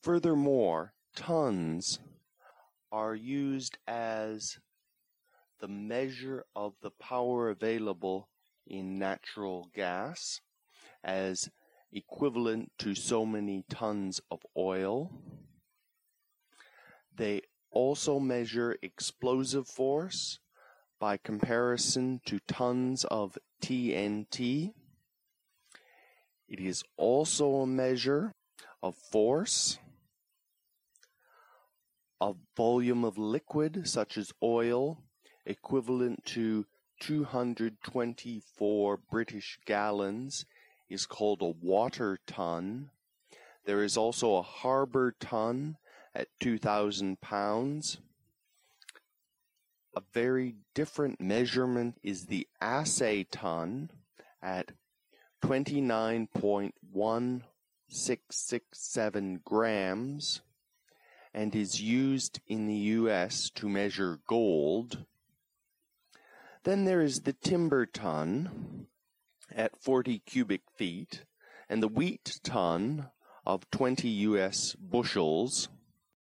Furthermore, tons are used as the measure of the power available in natural gas, as equivalent to so many tons of oil. They also measure explosive force by comparison to tons of TNT. It is also a measure of force, of volume of liquid such as oil, equivalent to 224 British gallons, is called a water ton. There is also a harbor ton at 2,000 pounds. A very different measurement is the assay ton at 29.1667 grams and is used in the US to measure gold. Then there is the timber ton at 40 cubic feet and the wheat ton of 20 US bushels.